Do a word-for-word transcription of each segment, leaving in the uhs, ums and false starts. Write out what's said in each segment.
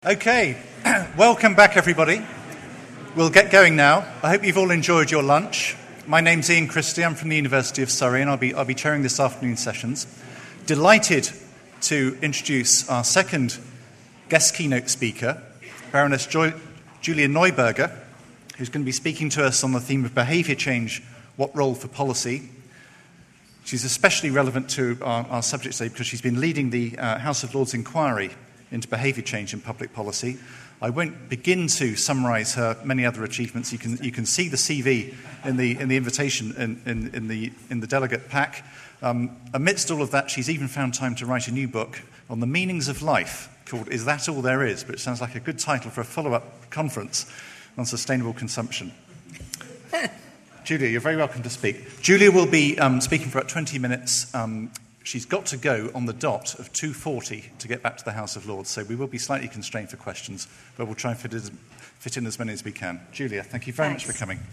Okay, welcome back everybody. We'll get going now. I hope you've all enjoyed your lunch. My name's Ian Christie, I'm from the University of Surrey and I'll be, I'll be chairing this afternoon's sessions. Delighted to introduce our second guest keynote speaker, Baroness jo- Julia Neuberger, who's going to be speaking to us on the theme of behaviour change, what role for policy. She's especially relevant to our, our subject today because she's been leading the uh, House of Lords inquiry into behaviour change in public policy. I won't begin to summarise her many other achievements. You can you can see the C V in the in the invitation in, in, in the in the delegate pack. Um, amidst all of that, she's even found time to write a new book on the meanings of life called "Is That All There Is?" But it sounds like a good title for a follow-up conference on sustainable consumption. Julia, you're very welcome to speak. Julia will be um, speaking for about twenty minutes. Um, She's got to go on the dot of two forty to get back to the House of Lords, so we will be slightly constrained for questions, but we'll try and fit, as, fit in as many as we can. Julia, thank you very Thanks. much for coming.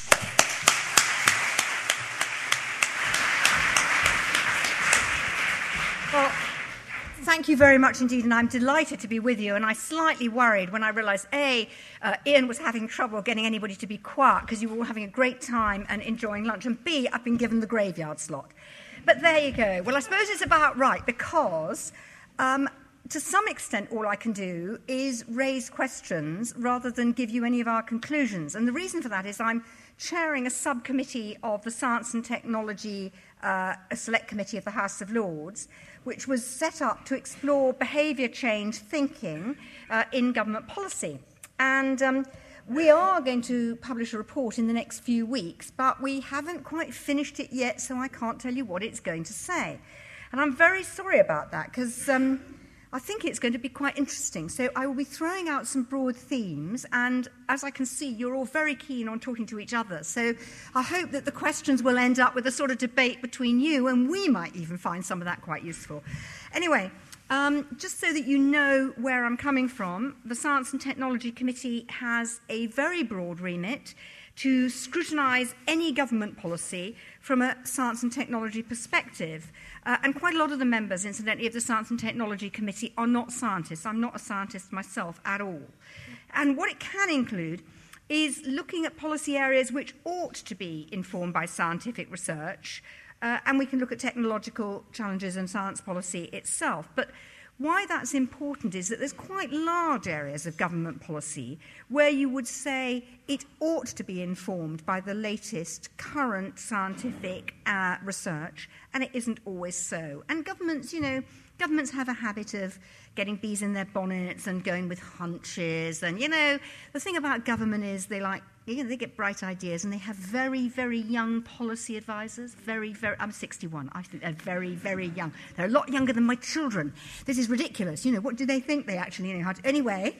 Well, thank you very much indeed, and I'm delighted to be with you, and I slightly worried when I realised, A, uh, Ian was having trouble getting anybody to be quiet because you were all having a great time and enjoying lunch, and B, I've been given the graveyard slot. But there you go. Well, I suppose it's about right because, um, to some extent, all I can do is raise questions rather than give you any of our conclusions. And the reason for that is I'm chairing a subcommittee of the Science and Technology uh, a Select Committee of the House of Lords, which was set up to explore behaviour change thinking uh, in government policy. And Um, We are going to publish a report in the next few weeks, but we haven't quite finished it yet, so I can't tell you what it's going to say. And I'm very sorry about that, because um, I think it's going to be quite interesting. So I will be throwing out some broad themes, and as I can see, you're all very keen on talking to each other. So I hope that the questions will end up with a sort of debate between you, and we might even find some of that quite useful. Anyway, Um, just so that you know where I'm coming from, the Science and Technology Committee has a very broad remit to scrutinise any government policy from a science and technology perspective. Uh, and quite a lot of the members, incidentally, of the Science and Technology Committee are not scientists. I'm not a scientist myself at all. And what it can include is looking at policy areas which ought to be informed by scientific research. Uh, and we can look at technological challenges and science policy itself. But why that's important is that there's quite large areas of government policy where you would say it ought to be informed by the latest current scientific uh, research, and it isn't always so. And governments, you know, governments have a habit of getting bees in their bonnets and going with hunches. And, you know, the thing about government is they like, you know, they get bright ideas and they have very, very young policy advisors. Very, very, I'm sixty-one. I think they're very, very young. They're a lot younger than my children. This is ridiculous. You know, what do they think they actually know how to... Anyway,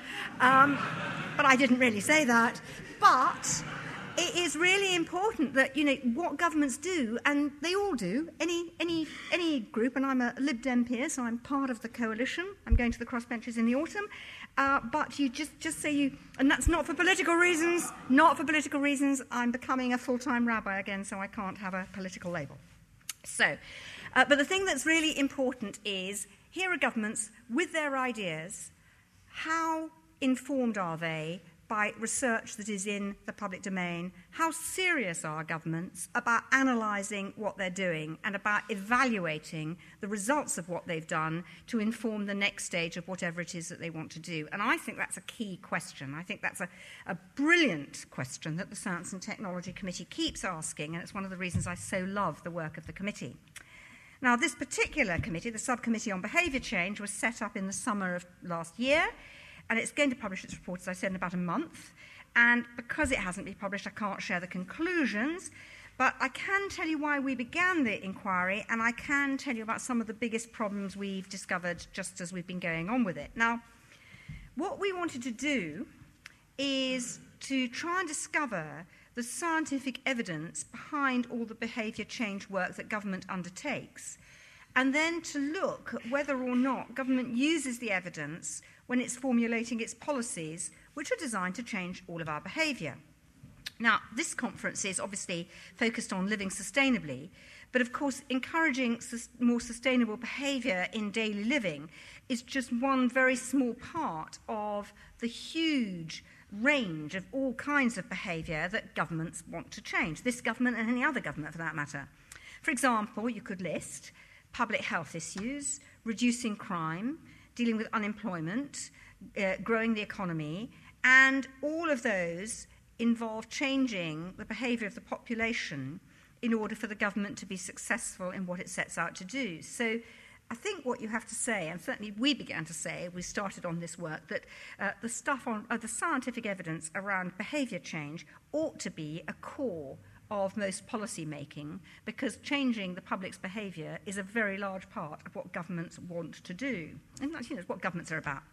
um, but I didn't really say that. But it is really important that, you know, what governments do, and they all do, any any any group, and I'm a Lib Dem peer, so I'm part of the coalition. I'm going to the crossbenches in the autumn. Uh, but you just, just say you... And that's not for political reasons. Not for political reasons. I'm becoming a full-time rabbi again, so I can't have a political label. So, uh, but the thing that's really important is, here are governments with their ideas. How informed are they by research that is in the public domain? How serious are governments about analysing what they're doing and about evaluating the results of what they've done to inform the next stage of whatever it is that they want to do? And I think that's a key question. I think that's a, a brilliant question that the Science and Technology Committee keeps asking, and it's one of the reasons I so love the work of the committee. Now, this particular committee, the Subcommittee on Behaviour Change, was set up in the summer of last year, and it's going to publish its report, as I said, in about a month. And because it hasn't been published, I can't share the conclusions. But I can tell you why we began the inquiry, and I can tell you about some of the biggest problems we've discovered just as we've been going on with it. Now, what we wanted to do is to try and discover the scientific evidence behind all the behaviour change work that government undertakes, and then to look at whether or not government uses the evidence when it's formulating its policies, which are designed to change all of our behaviour. Now, this conference is obviously focused on living sustainably, But of course, encouraging sus- more sustainable behaviour in daily living is just one very small part of the huge range of all kinds of behaviour that governments want to change, this government and any other government for that matter. For example, you could list public health issues, reducing crime, dealing with unemployment, uh, growing the economy, and all of those involve changing the behaviour of the population in order for the government to be successful in what it sets out to do. So I think what you have to say, and certainly we began to say, we started on this work, that uh, the stuff on uh, the scientific evidence around behaviour change ought to be a core of most policy making, because changing the public's behaviour is a very large part of what governments want to do. And that's, you know, what governments are about.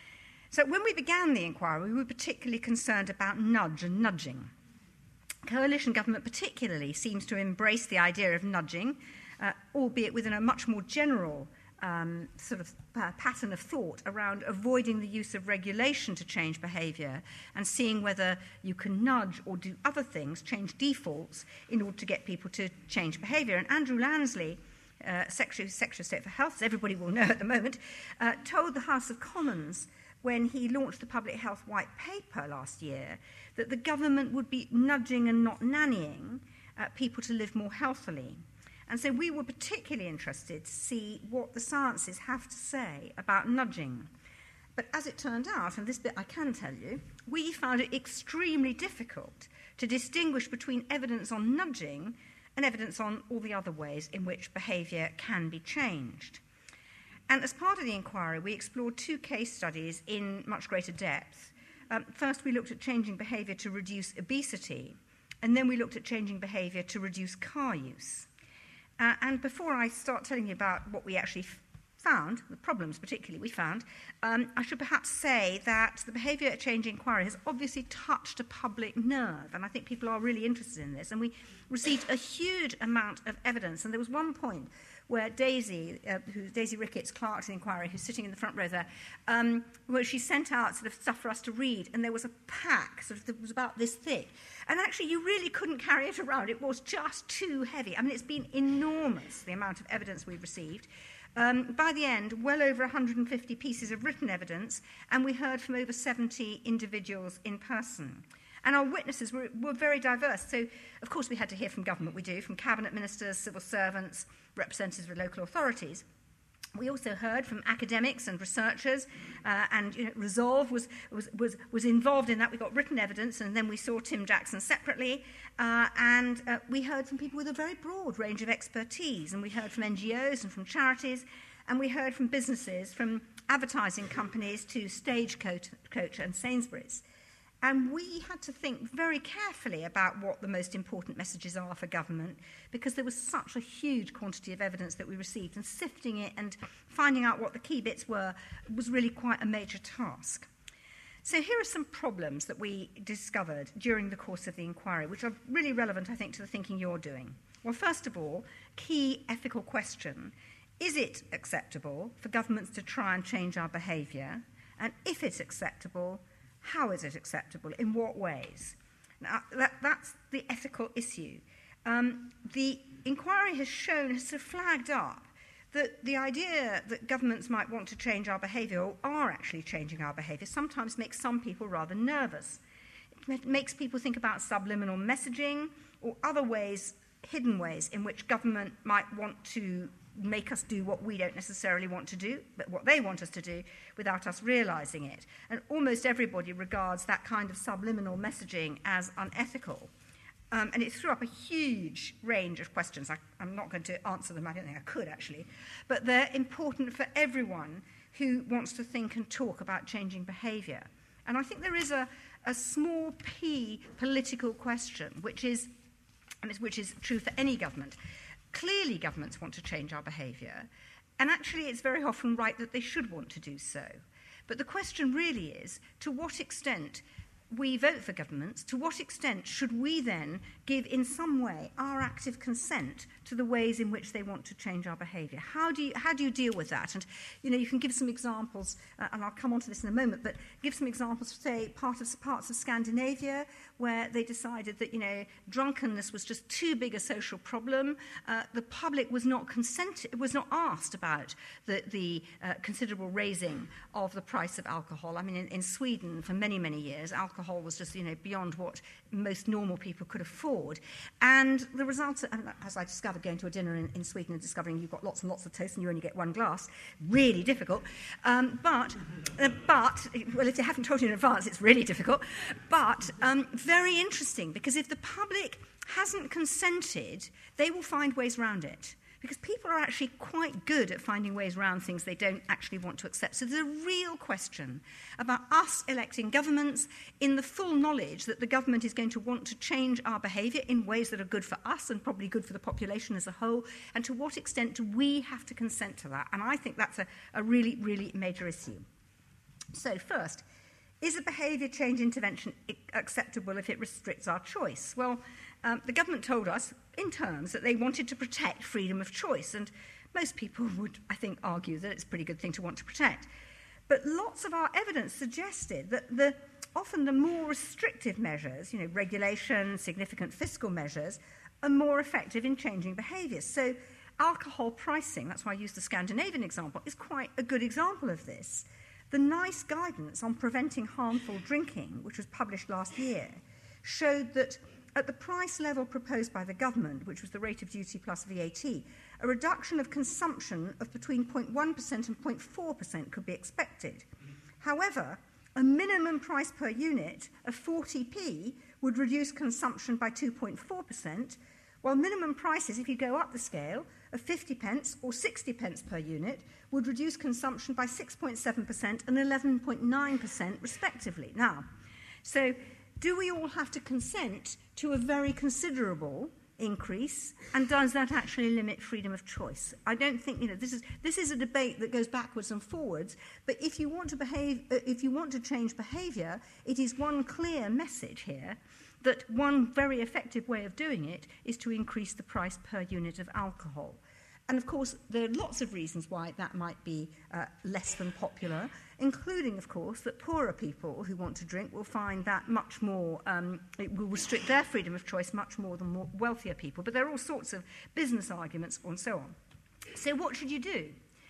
So when we began the inquiry, we were particularly concerned about nudge and nudging. Coalition government particularly seems to embrace the idea of nudging, uh, albeit within a much more general um, sort of uh, pattern of thought around avoiding the use of regulation to change behaviour and seeing whether you can nudge or do other things, change defaults, in order to get people to change behaviour. And Andrew Lansley, uh, Secretary, Secretary of State for Health, as everybody will know at the moment, uh, told the House of Commons when he launched the Public Health White Paper last year that the government would be nudging and not nannying uh, people to live more healthily. And so we were particularly interested to see what the sciences have to say about nudging. But as it turned out, and this bit I can tell you, we found it extremely difficult to distinguish between evidence on nudging and evidence on all the other ways in which behaviour can be changed. And as part of the inquiry, we explored two case studies in much greater depth. Um, first, we looked at changing behaviour to reduce obesity, and then we looked at changing behaviour to reduce car use. Uh, and before I start telling you about what we actually f- found, the problems particularly we found, um, I should perhaps say that the behaviour change inquiry has obviously touched a public nerve, and I think people are really interested in this. And we received a huge amount of evidence, and there was one point where Daisy, uh, who, Daisy Ricketts, clerk to the inquiry, who's sitting in the front row there, um, where she sent out sort of stuff for us to read, and there was a pack, sort of, that was about this thick. And actually, you really couldn't carry it around. It was just too heavy. I mean, it's been enormous, the amount of evidence we've received. Um, by the end, well over one hundred fifty pieces of written evidence, and we heard from over seventy individuals in person. And our witnesses were, were very diverse. So, of course, we had to hear from government, we do, from cabinet ministers, civil servants, representatives of local authorities. We also heard from academics and researchers, uh, and you know, Resolve was, was, was, was involved in that. We got written evidence, and then we saw Tim Jackson separately. Uh, and uh, we heard from people with a very broad range of expertise. And we heard from N G Os and from charities, and we heard from businesses, from advertising companies to Stagecoach Coach and Sainsbury's. And we had to think very carefully about what the most important messages are for government, because there was such a huge quantity of evidence that we received, and sifting it and finding out what the key bits were was really quite a major task. So here are some problems that we discovered during the course of the inquiry, which are really relevant, I think, to the thinking you're doing. Well, first of all, key ethical question: is it acceptable for governments to try and change our behaviour? And if it's acceptable, how is it acceptable? In what ways? Now, that, that's the ethical issue. Um, the inquiry has shown, has sort of flagged up, that the idea that governments might want to change our behaviour, or are actually changing our behaviour, sometimes makes some people rather nervous. It makes people think about subliminal messaging or other ways, hidden ways, in which government might want to make us do what we don't necessarily want to do, but what they want us to do without us realising it. And almost everybody regards that kind of subliminal messaging as unethical. Um, and it threw up a huge range of questions. I, I'm not going to answer them. I don't think I could, actually. But they're important for everyone who wants to think and talk about changing behaviour. And I think there is a, a small p political question, which is, which is true for any government. Clearly, governments want to change our behaviour, and actually it's very often right that they should want to do so. But the question really is, to what extent we vote for governments, to what extent should we then give in some way our active consent to the ways in which they want to change our behaviour? How do you, how do you deal with that? And, you know, you can give some examples, uh, and I'll come on to this in a moment, but give some examples, say, part of, parts of Scandinavia where they decided that, you know, drunkenness was just too big a social problem. Uh, the public was not consented, was not asked about the, the uh, considerable raising of the price of alcohol. I mean, in, in Sweden, for many, many years, alcohol was just, you know, beyond what most normal people could afford. And the result, as I discovered going to a dinner in, in Sweden and discovering you've got lots and lots of toast and you only get one glass, really difficult. Um, but, uh, but, well, if they haven't told you in advance, it's really difficult. But um, very interesting, because if the public hasn't consented, they will find ways around it. Because people are actually quite good at finding ways around things they don't actually want to accept. So there's a real question about us electing governments in the full knowledge that the government is going to want to change our behaviour in ways that are good for us and probably good for the population as a whole, and to what extent do we have to consent to that? And I think that's a, a really, really major issue. So first, is a behaviour change intervention acceptable if it restricts our choice? Well, um, the government told us in terms that they wanted to protect freedom of choice, and most people would, I think, argue that it's a pretty good thing to want to protect. But lots of our evidence suggested that the, often the more restrictive measures, you know, regulation, significant fiscal measures, are more effective in changing behaviours. So alcohol pricing, that's why I used the Scandinavian example, is quite a good example of this. The NICE guidance on preventing harmful drinking, which was published last year, showed that at the price level proposed by the government, which was the rate of duty plus V A T, a reduction of consumption of between zero point one percent and zero point four percent could be expected. However, a minimum price per unit of forty p would reduce consumption by two point four percent, while minimum prices, if you go up the scale, of fifty pence or sixty pence per unit would reduce consumption by six point seven percent and eleven point nine percent respectively. Now, so do we all have to consent to a very considerable increase, and does that actually limit freedom of choice? I don't think, you know, this is this is a debate that goes backwards and forwards, but if you want to behave, uh, if you want to change behaviour, it is one clear message here that one very effective way of doing it is to increase the price per unit of alcohol. And of course, there are lots of reasons why that might be uh, less than popular, including, of course, that poorer people who want to drink will find that much more, um, it will restrict their freedom of choice much more than more wealthier people. But there are all sorts of business arguments and so on. So what should you do?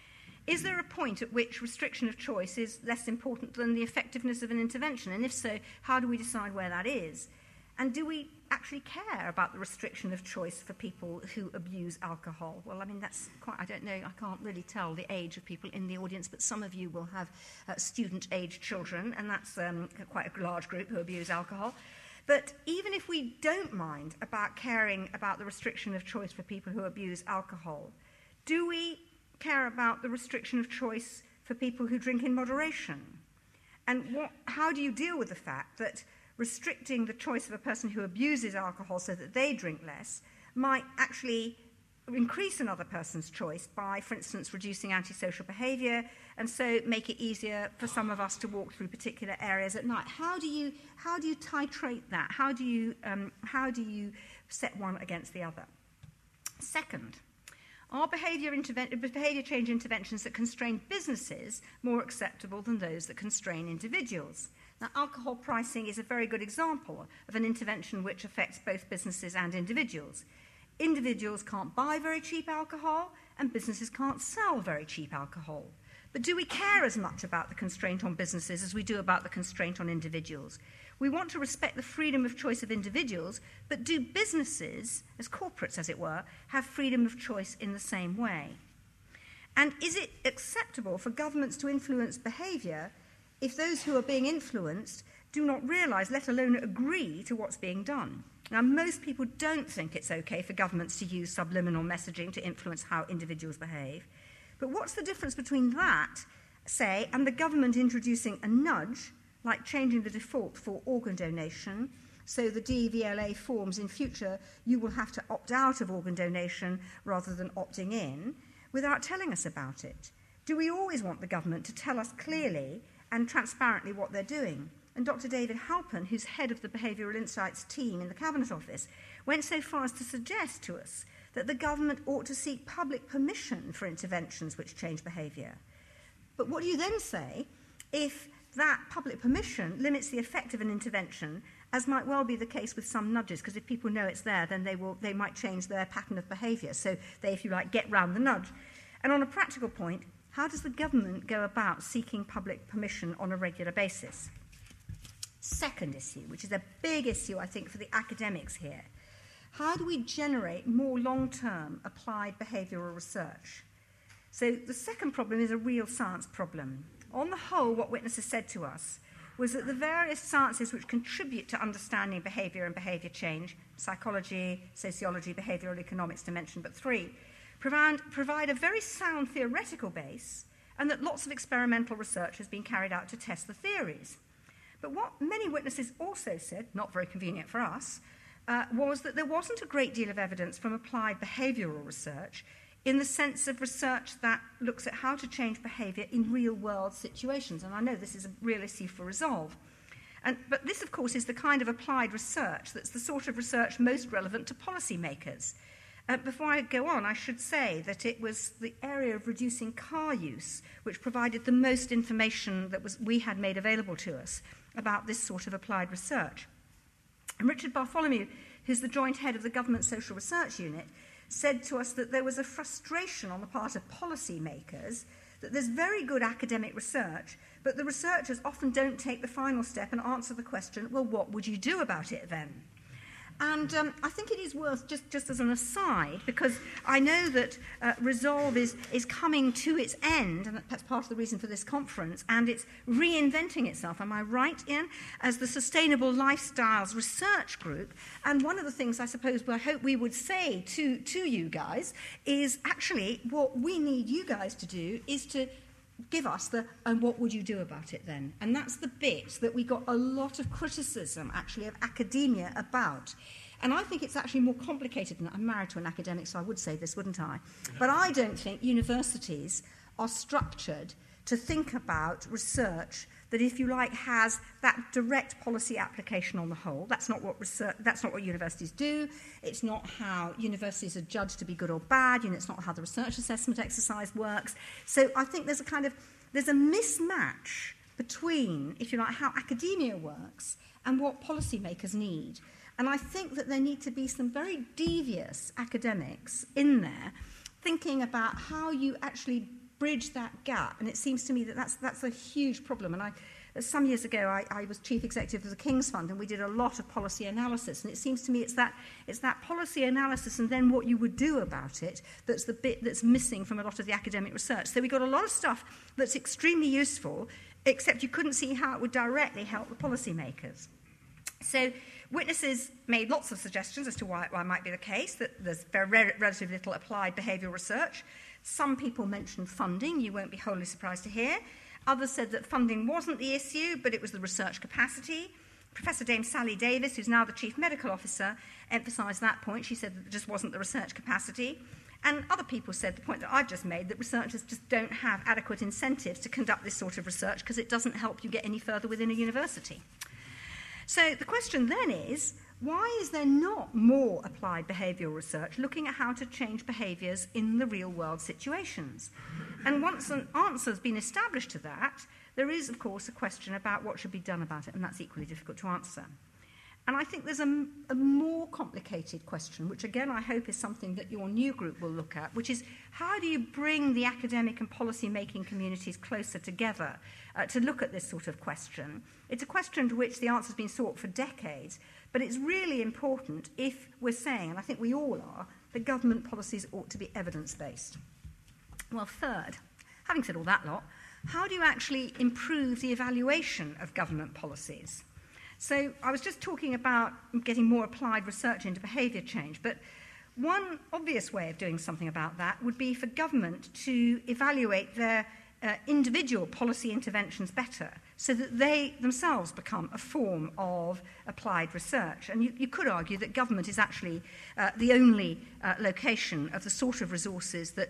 Is there a point at which restriction of choice is less important than the effectiveness of an intervention? And if so, how do we decide where that is? And do we actually care about the restriction of choice for people who abuse alcohol? Well, I mean, that's quite, I don't know, I can't really tell the age of people in the audience, but some of you will have uh, student-age children, and that's um, quite a large group who abuse alcohol. But even if we don't mind about caring about the restriction of choice for people who abuse alcohol, do we care about the restriction of choice for people who drink in moderation? And what, how do you deal with the fact that restricting the choice of a person who abuses alcohol so that they drink less might actually increase another person's choice by, for instance, reducing antisocial behaviour, and so make it easier for some of us to walk through particular areas at night? How do you, how do you titrate that? How do you, um, how do you set one against the other? Second, are behaviour, interven- behaviour change interventions that constrain businesses more acceptable than those that constrain individuals? Now, alcohol pricing is a very good example of an intervention which affects both businesses and individuals. Individuals can't buy very cheap alcohol, and businesses can't sell very cheap alcohol. But do we care as much about the constraint on businesses as we do about the constraint on individuals? We want to respect the freedom of choice of individuals, but do businesses, as corporates as it were, have freedom of choice in the same way? And is it acceptable for governments to influence behaviour if those who are being influenced do not realise, let alone agree to what's being done? Now, most people don't think it's okay for governments to use subliminal messaging to influence how individuals behave. But what's the difference between that, say, and the government introducing a nudge, like changing the default for organ donation, so the D V L A forms in future you will have to opt out of organ donation rather than opting in, without telling us about it? Do we always want the government to tell us clearly and transparently what they're doing? And Doctor David Halpern, who's head of the Behavioural Insights team in the Cabinet Office, went so far as to suggest to us that the government ought to seek public permission for interventions which change behaviour. But what do you then say if that public permission limits the effect of an intervention, as might well be the case with some nudges, because if people know it's there, then they will they might change their pattern of behaviour. So they, if you like, get round the nudge. And on a practical point, how does the government go about seeking public permission on a regular basis? Second issue, which is a big issue, I think, for the academics here. How do we generate more long-term applied behavioural research? So the second problem is a real science problem. On the whole, what witnesses said to us was that the various sciences which contribute to understanding behaviour and behaviour change, psychology, sociology, behavioural economics to mention but three, provide, provide a very sound theoretical base, and that lots of experimental research has been carried out to test the theories. But what many witnesses also said, not very convenient for us, uh, was that there wasn't a great deal of evidence from applied behavioural research in the sense of research that looks at how to change behaviour in real-world situations. And I know this is a real issue for Resolve. And, but this, of course, is the kind of applied research that's the sort of research most relevant to policymakers. Uh, before I go on, I should say that it was the area of reducing car use which provided the most information that was, we had made available to us about this sort of applied research. And Richard Bartholomew, who's the joint head of the Government Social Research Unit, said to us that there was a frustration on the part of policymakers that there's very good academic research, but the researchers often don't take the final step and answer the question, well, what would you do about it then? And um, I think it is worth, just, just as an aside, because I know that uh, Resolve is, is coming to its end, and that's part of the reason for this conference, and it's reinventing itself, am I right, Ian, as the Sustainable Lifestyles Research Group. And one of the things I suppose I hope we would say to, to you guys is actually what we need you guys to do is to give us the, and what would you do about it then? And that's the bit that we got a lot of criticism, actually, of academia about. And I think it's actually more complicated than that. I'm married to an academic, so I would say this, wouldn't I? But I don't think universities are structured to think about research that, if you like, has that direct policy application on the whole. That's not what research, that's not what universities do. It's not how universities are judged to be good or bad. You know, it's not how the research assessment exercise works. So I think there's a kind of there's a mismatch between, if you like, how academia works and what policymakers need. And I think that there need to be some very devious academics in there thinking about how you actually bridge that gap. And it seems to me that that's, that's a huge problem. And I, some years ago, I, I was chief executive of the King's Fund, and we did a lot of policy analysis. And it seems to me it's that, it's that policy analysis and then what you would do about it that's the bit that's missing from a lot of the academic research. So we got a lot of stuff that's extremely useful, except you couldn't see how it would directly help the policymakers. So witnesses made lots of suggestions as to why, why it might be the case, that there's very relatively little applied behavioural research. Some people mentioned funding, you won't be wholly surprised to hear. Others said that funding wasn't the issue, but it was the research capacity. Professor Dame Sally Davis, who's now the Chief Medical Officer, emphasised that point. She said that it just wasn't the research capacity. And other people said the point that I've just made, that researchers just don't have adequate incentives to conduct this sort of research because it doesn't help you get any further within a university. So the question then is, why is there not more applied behavioural research looking at how to change behaviours in the real-world situations? And once an answer has been established to that, there is, of course, a question about what should be done about it, and that's equally difficult to answer. And I think there's a, a more complicated question, which, again, I hope is something that your new group will look at, which is how do you bring the academic and policy-making communities closer together uh, to look at this sort of question? It's a question to which the answer has been sought for decades, but it's really important if we're saying, and I think we all are, that government policies ought to be evidence-based. Well, third, having said all that lot, how do you actually improve the evaluation of government policies? So I was just talking about getting more applied research into behaviour change, but one obvious way of doing something about that would be for government to evaluate their uh, individual policy interventions better so that they themselves become a form of applied research. And you, you could argue that government is actually uh, the only uh, location of the sort of resources that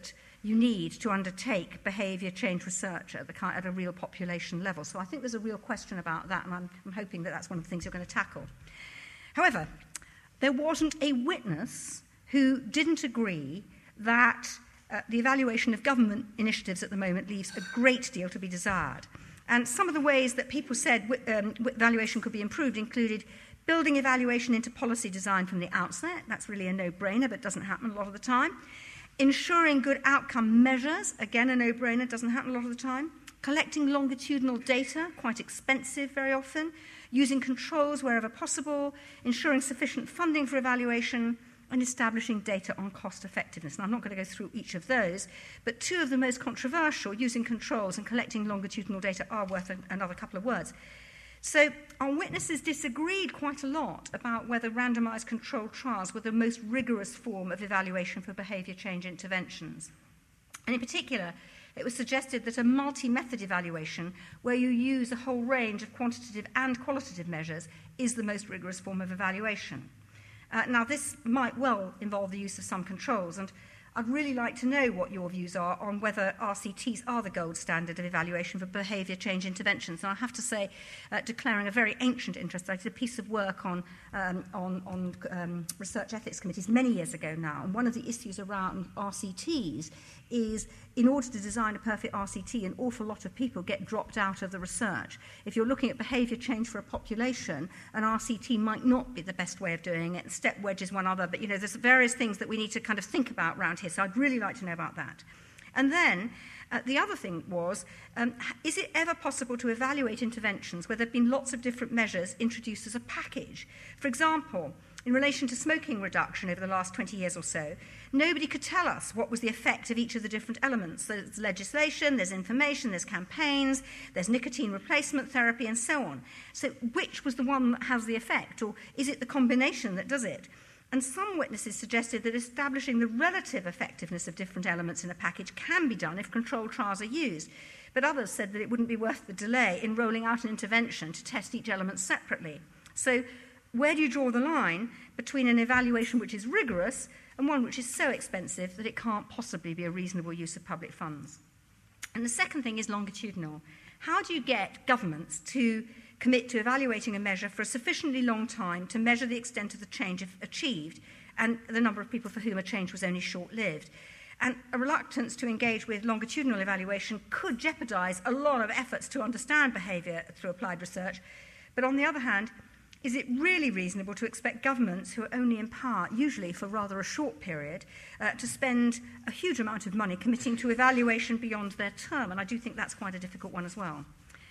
you need to undertake behaviour change research at, the, at a real population level. So I think there's a real question about that, and I'm, I'm hoping that that's one of the things you're going to tackle. However, there wasn't a witness who didn't agree that uh, the evaluation of government initiatives at the moment leaves a great deal to be desired. And some of the ways that people said um, evaluation could be improved included building evaluation into policy design from the outset. That's really a no-brainer, but doesn't happen a lot of the time. Ensuring good outcome measures, again a no-brainer, doesn't happen a lot of the time. Collecting longitudinal data, quite expensive very often. Using controls wherever possible. Ensuring sufficient funding for evaluation. And establishing data on cost effectiveness. Now, I'm not going to go through each of those, but two of the most controversial, using controls and collecting longitudinal data, are worth a, another couple of words. So our witnesses disagreed quite a lot about whether randomised controlled trials were the most rigorous form of evaluation for behaviour change interventions. And in particular, it was suggested that a multi-method evaluation, where you use a whole range of quantitative and qualitative measures, is the most rigorous form of evaluation. Uh, now, this might well involve the use of some controls, and I'd really like to know what your views are on whether R C Ts are the gold standard of evaluation for behaviour change interventions. And I have to say, uh, declaring a very ancient interest, I did a piece of work on, um, on, on um, research ethics committees many years ago now, and one of the issues around R C Ts is, in order to design a perfect R C T, an awful lot of people get dropped out of the research. If you're looking at behaviour change for a population, an R C T might not be the best way of doing it. Step wedge is one other, but you know, there's various things that we need to kind of think about around here, so I'd really like to know about that. And then uh, the other thing was, um, is it ever possible to evaluate interventions where there have been lots of different measures introduced as a package? For example, in relation to smoking reduction over the last twenty years or so, nobody could tell us what was the effect of each of the different elements. So there's legislation, there's information, there's campaigns, there's nicotine replacement therapy, and so on. So which was the one that has the effect, or is it the combination that does it? And some witnesses suggested that establishing the relative effectiveness of different elements in a package can be done if controlled trials are used. But others said that it wouldn't be worth the delay in rolling out an intervention to test each element separately. So where do you draw the line between an evaluation which is rigorous and one which is so expensive that it can't possibly be a reasonable use of public funds? And the second thing is longitudinal. How do you get governments to commit to evaluating a measure for a sufficiently long time to measure the extent of the change achieved and the number of people for whom a change was only short-lived? And a reluctance to engage with longitudinal evaluation could jeopardise a lot of efforts to understand behaviour through applied research. But on the other hand, is it really reasonable to expect governments who are only in power, usually for rather a short period, uh, to spend a huge amount of money committing to evaluation beyond their term? And I do think that's quite a difficult one as well.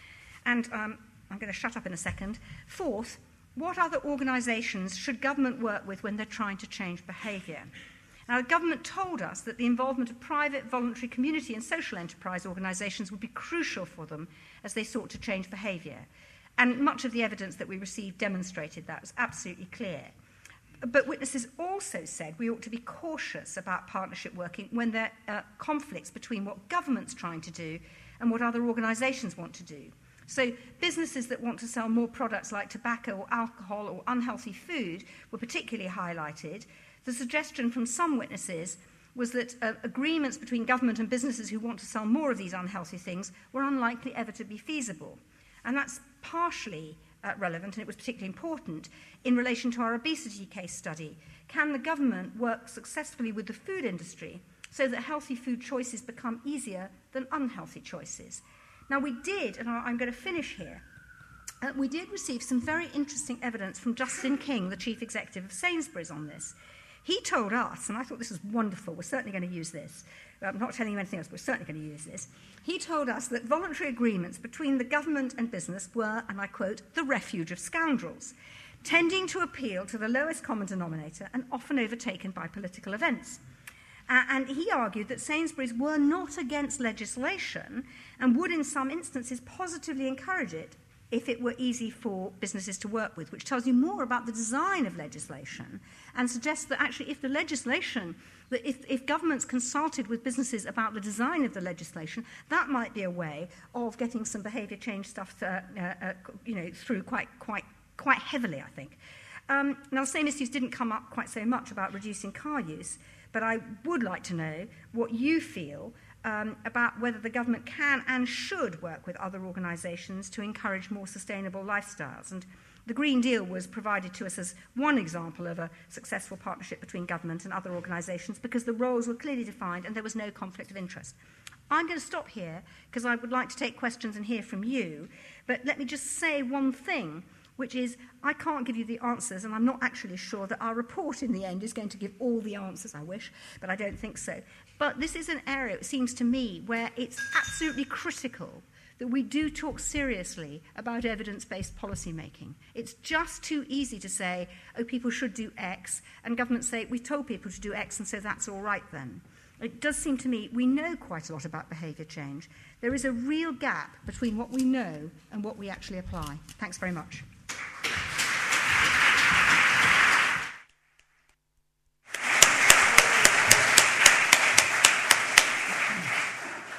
And um, I'm going to shut up in a second. Fourth, what other organisations should government work with when they're trying to change behaviour? Now, the government told us that the involvement of private, voluntary, community and social enterprise organisations would be crucial for them as they sought to change behaviour. And much of the evidence that we received demonstrated that. It was absolutely clear. But witnesses also said we ought to be cautious about partnership working when there are conflicts between what government's trying to do and what other organisations want to do. So businesses that want to sell more products like tobacco or alcohol or unhealthy food were particularly highlighted. The suggestion from some witnesses was that uh, agreements between government and businesses who want to sell more of these unhealthy things were unlikely ever to be feasible. And that's partially uh, relevant, and it was particularly important, in relation to our obesity case study. Can the government work successfully with the food industry so that healthy food choices become easier than unhealthy choices? Now, we did, and I'm going to finish here, uh, we did receive some very interesting evidence from Justin King, the chief executive of Sainsbury's, on this. He told us, and I thought this was wonderful, we're certainly going to use this. I'm not telling you anything else, but we're certainly going to use this. He told us that voluntary agreements between the government and business were, and I quote, the refuge of scoundrels, tending to appeal to the lowest common denominator and often overtaken by political events. Uh, and he argued that Sainsbury's were not against legislation and would in some instances positively encourage it if it were easy for businesses to work with, which tells you more about the design of legislation and suggests that actually if the legislation, that if, if governments consulted with businesses about the design of the legislation, that might be a way of getting some behaviour change stuff uh, uh, you know, through quite, quite, quite heavily, I think. Um, now, the same issues didn't come up quite so much about reducing car use, But I would like to know what you feel um, about whether the government can and should work with other organisations to encourage more sustainable lifestyles. And the Green Deal was provided to us as one example of a successful partnership between government and other organisations because the roles were clearly defined and there was no conflict of interest. I'm going to stop here because I would like to take questions and hear from you, but let me just say one thing, which is I can't give you the answers, and I'm not actually sure that our report in the end is going to give all the answers, I wish, but I don't think so. But this is an area, it seems to me, where it's absolutely critical that we do talk seriously about evidence-based policy making. It's just too easy to say, oh, people should do X, and governments say, we told people to do X, and so that's all right then. It does seem to me we know quite a lot about behaviour change. There is a real gap between what we know and what we actually apply. Thanks very much.